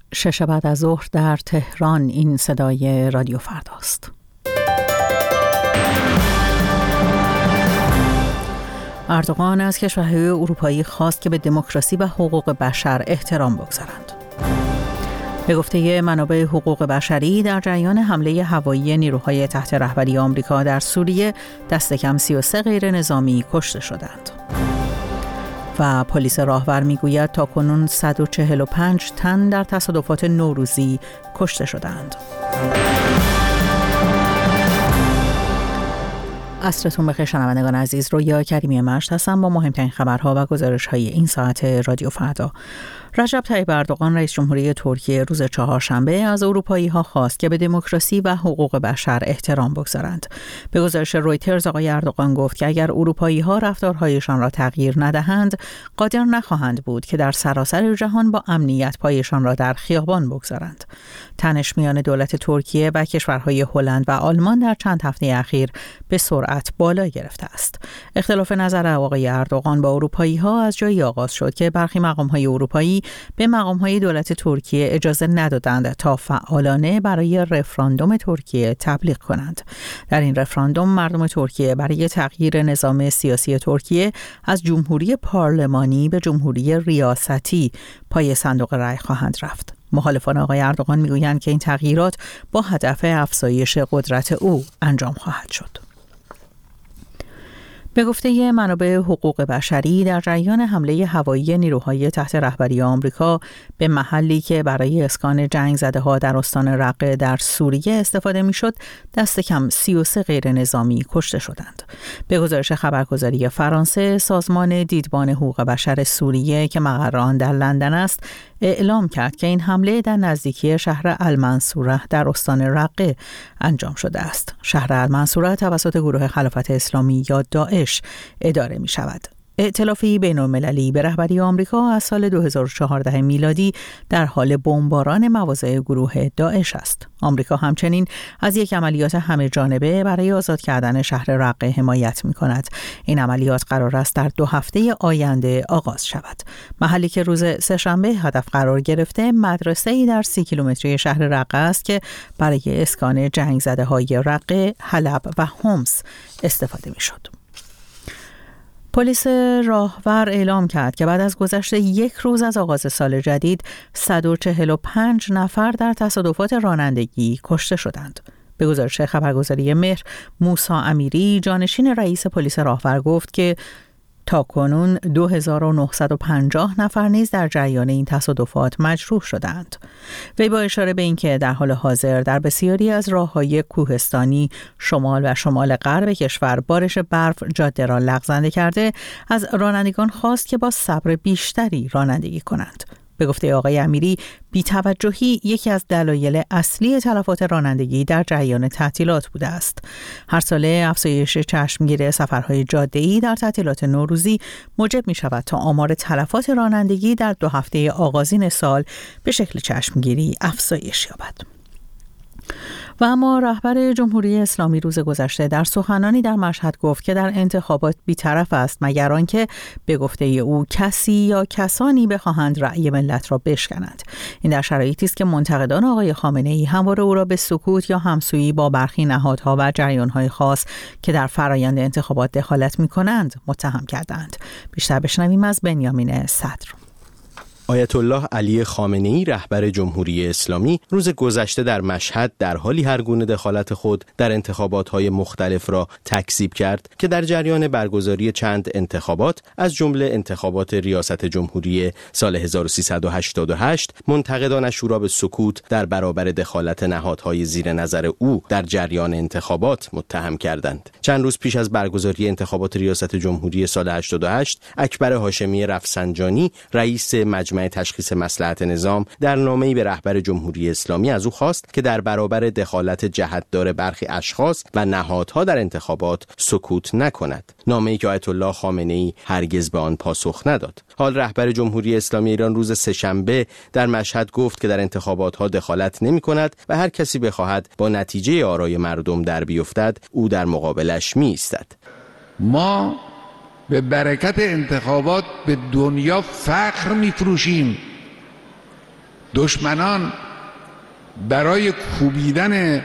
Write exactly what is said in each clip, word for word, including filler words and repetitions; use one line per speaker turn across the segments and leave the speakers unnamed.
شش بعد از ظهر در تهران. این صدای رادیو فرداست. اردوغان از کشورهای اروپایی خواست که به دموکراسی و حقوق بشر احترام بگذارند. به گفته منابع حقوق بشری، در جریان حمله هوایی نیروهای تحت رهبری آمریکا در سوریه دست کم سی و سه غیر نظامی کشته شدند. و پلیس راهور میگوید تاکنون صد و چهل و پنج تن در تصادفات نوروزی کشته شدند. عصرتون بخیر شنوندگان عزیز، رویا کریمی مشت هستم با مهمترین خبرها و گزارش‌های این ساعت رادیو فردا. رجب طیب اردوغان رئیس جمهوری ترکیه روز چهارشنبه از اروپایی‌ها خواست که به دموکراسی و حقوق بشر احترام بگذارند. به گزارش رویترز آقای اردوغان گفت که اگر اروپایی‌ها رفتارهایشان را تغییر ندهند، قادر نخواهند بود که در سراسر جهان با امنیت پایشان را در خیابان بگذارند. تنش میان دولت ترکیه و کشورهای هلند و آلمان در چند هفته اخیر به سرعت بالا گرفته است. اختلاف نظر آقای اردوغان با اروپایی‌ها از جایی آغاز شد که برخی مقام‌های اروپایی به مقام‌های دولت ترکیه اجازه ندادند تا فعالانه برای رفراندوم ترکیه تبلیغ کنند. در این رفراندوم مردم ترکیه برای تغییر نظام سیاسی ترکیه از جمهوری پارلمانی به جمهوری ریاستی پای صندوق رای خواهند رفت. مخالفان آقای اردوغان میگویند که این تغییرات با هدف افزایش قدرت او انجام خواهد شد. به گفته منابع حقوق بشری، در جریان حمله هوایی نیروهای تحت رهبری آمریکا به محلی که برای اسکان جنگ زده ها در استان رقه در سوریه استفاده میشد، دست کم سی و سه غیر نظامی کشته شدند. به گزارش خبرگزاری فرانسه، سازمان دیدبان حقوق بشر سوریه که مقر آن در لندن است، اعلام کرد که این حمله در نزدیکی شهر المنصوره در استان رقه انجام شده است. شهر المنصوره توسط گروه خلافت اسلامی یا داعش اداره می شود. ائتلافی بین‌المللی به رهبری آمریکا از سال دو هزار و چهارده میلادی در حال بمباران مواضع گروه داعش است. آمریکا همچنین از یک عملیات همه جانبه برای آزاد کردن شهر رقه حمایت می‌کند. این عملیات قرار است در دو هفته آینده آغاز شود. محلی که روز سه‌شنبه هدف قرار گرفته، مدرسه‌ای در سی کیلومتری شهر رقه است که برای اسکان جنگ زده‌های رقه، حلب و حمص استفاده می‌شد. پلیس راهور اعلام کرد که بعد از گذشت یک روز از آغاز سال جدید صد و چهل و پنج نفر در تصادفات رانندگی کشته شدند. به گزارش خبرگزاری مهر، موسی امیری جانشین رئیس پلیس راهور گفت که تاکنون دو هزار و نهصد و پنجاه نفر نیز در جریان این تصادفات مجروح شدند. وی با اشاره به اینکه در حال حاضر در بسیاری از راه‌های کوهستانی شمال و شمال غرب کشور بارش برف جاده را لغزنده کرده، از رانندگان خواست که با صبر بیشتری رانندگی کنند. به گفته آقای امیری، بی‌توجهی یکی از دلایل اصلی تلفات رانندگی در جریان تعطیلات بوده است. هر ساله افزایش چشمگیر سفرهای جاده‌ای در تعطیلات نوروزی موجب می شود تا آمار تلفات رانندگی در دو هفته آغازین سال به شکل چشمگیری افزایش یابد. و اما رهبر جمهوری اسلامی روز گذشته در سخنانی در مشهد گفت که در انتخابات بی‌طرف است، مگر آنکه به گفته او کسی یا کسانی بخواهند رأی ملت را بشکنند. این در شرایطی است که منتقدان آقای خامنه‌ای همواره او را به سکوت یا همسویی با برخی نهادها و جریان‌های خاص که در فرایند انتخابات دخالت می‌کنند متهم کردند. بیشتر بشنویم از بنیامین صدر.
آیت الله علی خامنه‌ای رهبر جمهوری اسلامی روز گذشته در مشهد در حالی هر گونه دخالت خود در انتخابات‌های مختلف را تکذیب کرد که در جریان برگزاری چند انتخابات از جمله انتخابات ریاست جمهوری سال هزار و سیصد و هشتاد و هشت منتقدانش او را به سکوت در برابر دخالت نهادهای زیر نظر او در جریان انتخابات متهم کردند. چند روز پیش از برگزاری انتخابات ریاست جمهوری سال هشتاد و هشت، اکبر هاشمی رفسنجانی رئیس مجمع تشخیص مصلحت نظام در نامه‌ای به رهبر جمهوری اسلامی از او خواست که در برابر دخالت جهت‌دار برخی اشخاص و نهادها در انتخابات سکوت نکند. نامه‌ای که آیت الله خامنه‌ای هرگز به آن پاسخ نداد. حال رهبر جمهوری اسلامی ایران روز سه‌شنبه در مشهد گفت که در انتخابات‌ها دخالت نمی‌کند و هر کسی بخواهد با نتیجه آرای مردم در بیفتد، او در مقابلش می‌ایستد.
ما به برکت انتخابات به دنیا فخر می‌فروشیم. دشمنان برای کوبیدن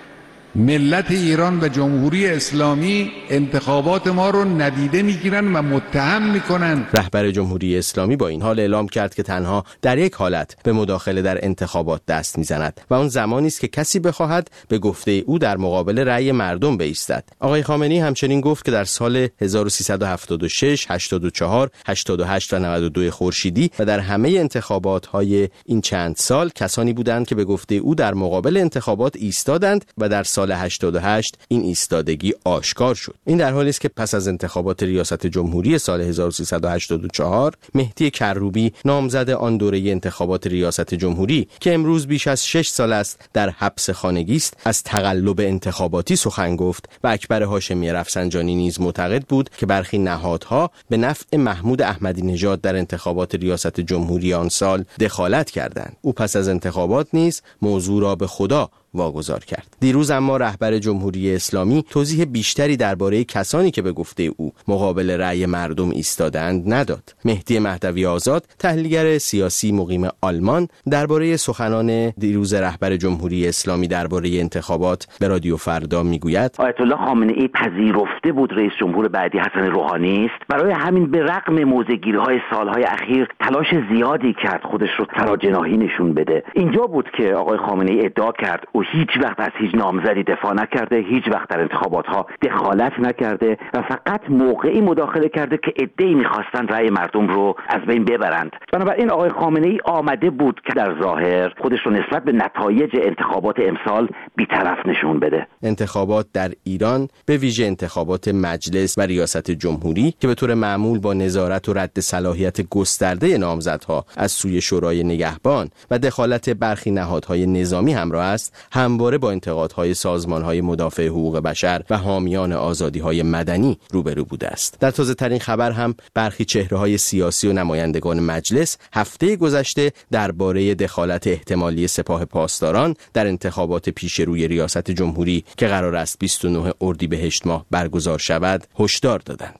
ملت ایران و جمهوری اسلامی انتخابات ما رو ندیده میگیرن و متهم میکنن.
رهبر جمهوری اسلامی با این حال اعلام کرد که تنها در یک حالت به مداخله در انتخابات دست میزند و اون زمانی است که کسی بخواهد به گفته او در مقابل رأی مردم بایستد. آقای خامنه‌ای همچنین گفت که در سال هزار و سیصد و هفتاد و شش، هشتاد و چهار، هشتاد و هشت و نود و دو خورشیدی و در همه انتخابات‌های این چند سال کسانی بودند که به گفته او در مقابل انتخابات ایستادند و در سال هشتاد و هشت این ایستادگی آشکار شد. این در حالی است که پس از انتخابات ریاست جمهوری سال هزار و سیصد و هشتاد و چهار مهدی کروبی نامزد آن دوره انتخابات ریاست جمهوری که امروز بیش از شش سال است در حبس خانگی است از تقلب انتخاباتی سخن گفت و اکبر هاشمی رفسنجانی نیز معتقد بود که برخی نهادها به نفع محمود احمدی نژاد در انتخابات ریاست جمهوری آن سال دخالت کردند. او پس از انتخابات نیز موضوع را به خدا واگذار کرد. دیروز اما رهبر جمهوری اسلامی توضیح بیشتری درباره کسانی که به گفته او مقابل رأی مردم ایستادند نداد. مهدی مهدوی آزاد، تحلیلگر سیاسی مقیم آلمان، درباره سخنان دیروز رهبر جمهوری اسلامی درباره انتخابات به رادیو فردا میگوید:
آیت الله خامنه‌ای پذیرفته بود رئیس جمهور بعدی حسن روحانی است. برای همین به رغم موضع‌گیری‌های سالهای اخیر تلاش زیادی کرد خودش رو تراجناحی نشون بده. اینجا بود که آقای خامنه‌ای ادعا کرد او هیچ وقت از هیچ نامزدی دفاع نکرده، هیچ وقت در انتخابات‌ها دخالت نکرده و فقط موقعی مداخله کرده که عده‌ای می‌خواستن رأی مردم رو از بین ببرند. بنابراین آقای خامنه‌ای آمده بود که در ظاهر خودش رو نسبت به نتایج انتخابات امسال بی‌طرف نشون بده.
انتخابات در ایران، به ویژه انتخابات مجلس و ریاست جمهوری که به طور معمول با نظارت و رد صلاحیت گسترده نامزدها از سوی شورای نگهبان و دخالت برخی نهادهای نظامی همراه است، همواره با انتقادهای سازمانهای مدافع حقوق بشر و حامیان آزادی‌های مدنی روبرو بوده است. در تازه‌ترین خبر هم برخی چهره‌های سیاسی و نمایندگان مجلس هفته گذشته درباره دخالت احتمالی سپاه پاسداران در انتخابات پیش روی ریاست جمهوری که قرار است بیست و نه اردیبهشت ماه برگزار شود هشدار دادند.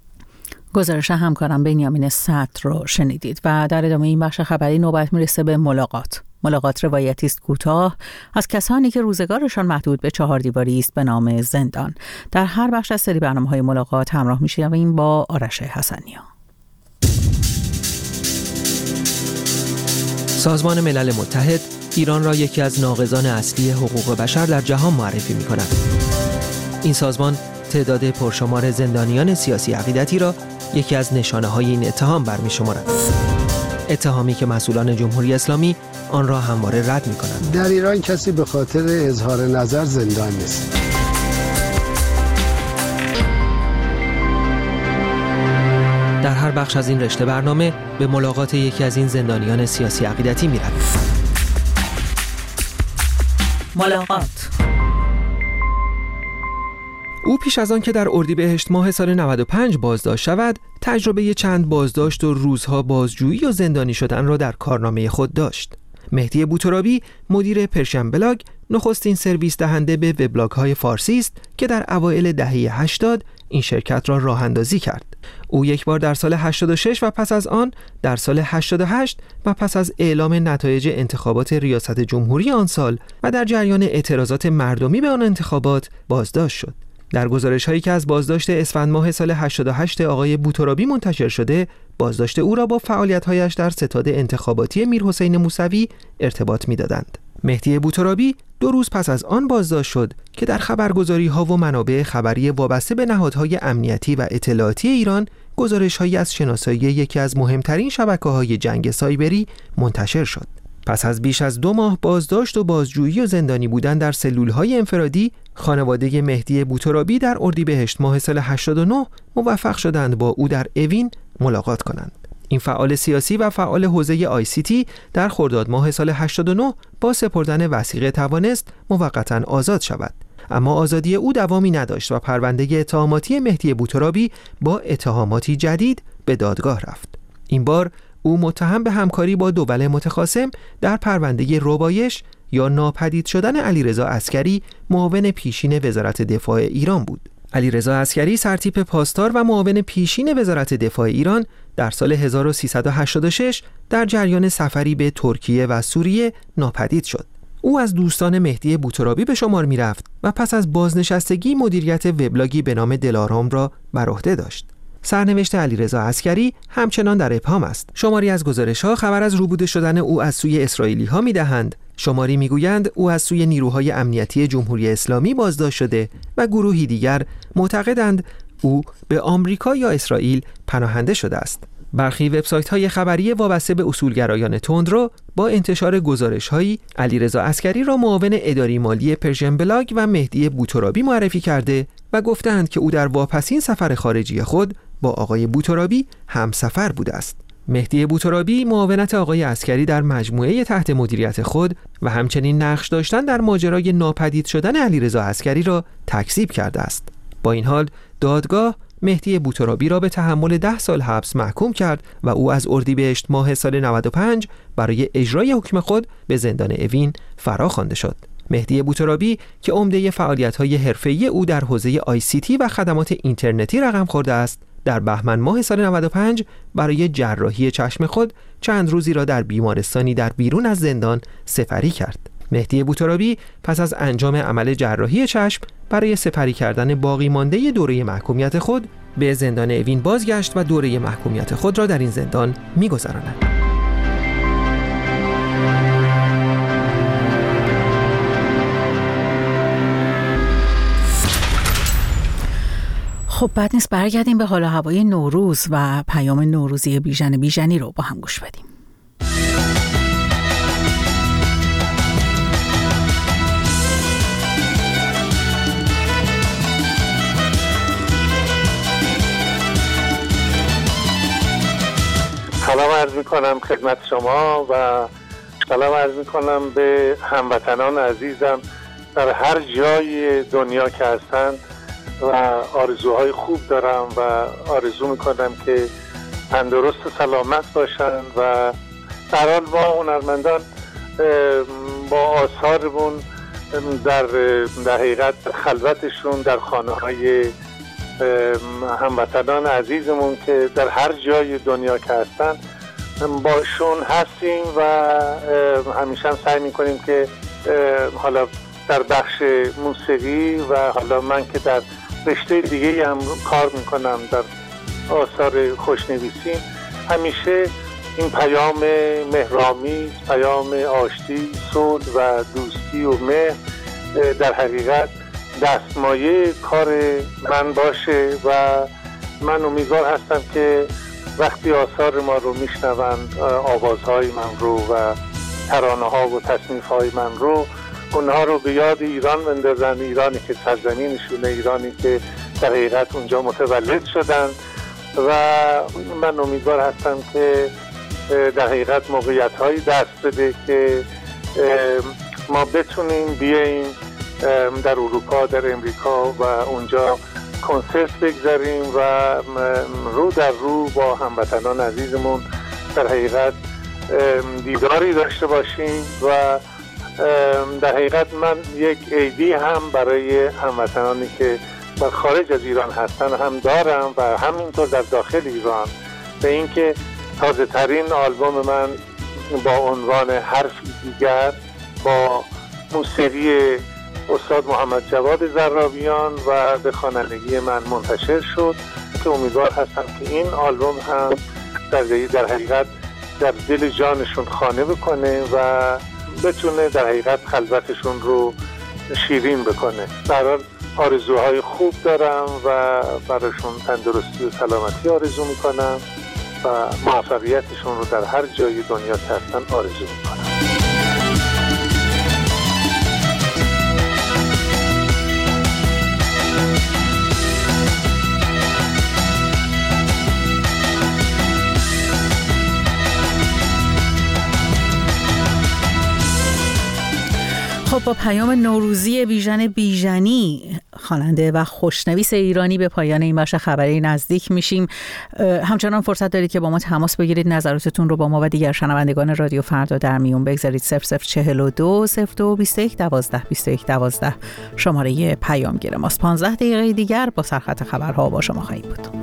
گزارش همکارم بنیامین صدر رو شنیدید و در ادامه این بخش خبری نوبت میرسه به ملاقات. ملاقات روایتی است کوتاه از کسانی که روزگارشان محدود به چهار دیواری است به نام زندان. در هر بخش از سری برنامه‌های ملاقات همراه میشیم با آرش حسنیا.
سازمان ملل متحد ایران را یکی از ناقضان اصلی حقوق بشر در جهان معرفی می‌کند. این سازمان تعداد پرشمار زندانیان سیاسی عقیدتی را یکی از نشانه‌های این اتهام برمی‌شمارد. اتهامی که مسئولان جمهوری اسلامی آن را همواره رد می‌کنند.
در ایران کسی به خاطر اظهار نظر زندان نیست.
در هر بخش از این رشته برنامه به ملاقات یکی از این زندانیان سیاسی عقیدتی می‌رویم.
ملاقات.
او پیش از آن که در اردیبهشت ماه سال نود و پنج بازداشت شود، تجربه چند بازداشت و روزها بازجویی و زندانی شدن را در کارنامه خود داشت. مهدی بوترابی، مدیر پرشن بلاگ، نخستین سرویس دهنده به وبلاگ‌های فارسی است که در اوایل دهه هشتاد این شرکت را راه اندازی کرد. او یک بار در سال هشتاد و شش و پس از آن در سال هشتاد و هشت و پس از اعلام نتایج انتخابات ریاست جمهوری آن سال و در جریان اعتراضات مردمی به آن انتخابات بازداشت شد. در گزارش‌هایی که از بازداشت اسفند ماه سال هشتاد و هشت آقای بوترابی منتشر شده، بازداشت او را با فعالیت‌هایش در ستاد انتخاباتی میرحسین موسوی ارتباط می‌دادند. مهدی بوترابی دو روز پس از آن بازداشت شد که در خبرگزاری‌ها و منابع خبری وابسته به نهادهای امنیتی و اطلاعاتی ایران گزارش‌هایی از شناسایی یکی از مهمترین شبکه‌های جنگ سایبری منتشر شد. پس از بیش از دو ماه بازداشت و بازجویی و زندانی بودن در سلول‌های انفرادی، خانواده مهدی بوترابی در اردیبهشت ماه سال هشتاد و نه موفق شدند با او در اوین ملاقات کنند. این فعال سیاسی و فعال حوزه آی سی تی در خرداد ماه سال هشتاد و نه با سپردن وثیقه توانست موقتاً آزاد شود. اما آزادی او دوامی نداشت و پرونده اتهاماتی مهدی بوترابی با اتهاماتی جدید به دادگاه رفت. این بار او متهم به همکاری با دول متخاصم در پرونده ربایش یا ناپدید شدن علیرضا عسکری، معاون پیشین وزارت دفاع ایران بود. علیرضا عسگری سرتیپ پاسدار و معاون پیشین وزارت دفاع ایران در سال هزار و سیصد و هشتاد و شش در جریان سفری به ترکیه و سوریه ناپدید شد. او از دوستان مهدی بوترابی به شمار می رفت و پس از بازنشستگی مدیریت وبلاگی به نام دلارام را بر عهده داشت. سرنوشت علیرضا عسگری همچنان در ابهام است. شماری از گزارش‌ها خبر از روبوده شدن او از سوی اسرائیلی‌ها می‌دهند. شماری می‌گویند او از سوی نیروهای امنیتی جمهوری اسلامی بازداشت شده و گروهی دیگر معتقدند او به آمریکا یا اسرائیل پناهنده شده است. برخی وبسایت‌های خبری وابسته به اصولگرایان تندرو با انتشار گزارش‌هایی علیرضا عسگری را معاون اداری مالی پرژن بلاگ و مهدی بوترابی معرفی کرده و گفتند که او در واپسین سفر خارجی خود با آقای بوترابی همسفر بوده است. مهدی بوترابی معاونت آقای عسگری در مجموعه تحت مدیریت خود و همچنین نقش داشتن در ماجرای ناپدید شدن علیرضا عسگری را تکذیب کرده است. با این حال دادگاه مهدی بوترابی را به تحمل ده سال حبس محکوم کرد و او از اردیبهشت ماه سال نود و پنج برای اجرای حکم خود به زندان اوین فرا خوانده شد. مهدی بوترابی که عمده فعالیت‌های حرفه‌ای او در حوزه آی سی تی و خدمات اینترنتی رقم خورده است، در بهمن ماه سال نود و پنج برای جراحی چشم خود چند روزی را در بیمارستانی در بیرون از زندان سپری کرد. مهدی بوترابی پس از انجام عمل جراحی چشم برای سپری کردن باقی مانده دوره محکومیت خود به زندان اوین بازگشت و دوره محکومیت خود را در این زندان می‌گذراند.
خب بعد نیست برگردیم به حال و هوای نوروز و پیام نوروزی بیژن بیژنی رو با هم گوش بدیم.
سلام عرض می کنم خدمت شما و سلام عرض می کنم به هموطنان عزیزم در هر جای دنیا که هستند و آرزوهای خوب دارم و آرزو می کنم که تندرست و سلامت باشند و در حال ما هنرمندان با آثارمون در در حقیقت خلوتشون در خانه های هموطنان عزیزمون که در هر جای دنیا که هستن باشون هستیم و همیشه سعی میکنیم که حالا در بخش موسیقی و حالا من که در رشته دیگه هم کار میکنم در آثار خوشنویسی همیشه این پیام مهرامیز، پیام آشتی، صلح و دوستی و مهر در حقیقت دستمایه کار من باشه و من امیدوار هستم که وقتی آثار ما رو میشنوند، آوازهای من رو و ترانه ها و تصنیف های من رو، اونها رو به یاد ایران بندازن، ایرانی که سرزمینشونه، ایرانی که در حقیقت اونجا متولد شدن و من امیدوار هستم که در حقیقت موقعیت هایی دست بده که ما بتونیم بیاییم در اروپا، در امریکا و اونجا کنسرت بگذاریم و رو در رو با هموطنان عزیزمون در حقیقت دیداری داشته باشیم و در حقیقت من یک ایدی هم برای هموطنانی که در خارج از ایران هستن هم دارم و همینطور در داخل ایران، به اینکه تازه ترین آلبوم من با عنوان حرفی دیگر با موسیقی استاد محمد جواد زرابیان و به خوانندگی من منتشر شد که امیدوار هستم که این آلبوم هم در در حقیقت در دل جانشون خانه بکنه و بتونه در حقیقت خلوتشون رو شیرین بکنه. در حال آرزوهای خوب دارم و براشون تندرستی و سلامتی آرزو میکنم و موفقیتشون رو در هر جای دنیا که هستن آرزو میکنم.
خب با پیام نوروزی بیژن بیژنی، خواننده و خوشنویس ایرانی، به پایان این بخش خبری نزدیک میشیم. همچنان فرصت دارید که با ما تماس بگیرید، نظراتتون رو با ما و دیگر شنوندگان رادیو فردا در میون بگذارید. صفر صفر چهل و دو صفر دو بیست و یک دوازده بیست و یک دوازده شماره پیامگیر ماست. پانزده دقیقه دیگر با سرخط خبرها با شما خواهیم بود.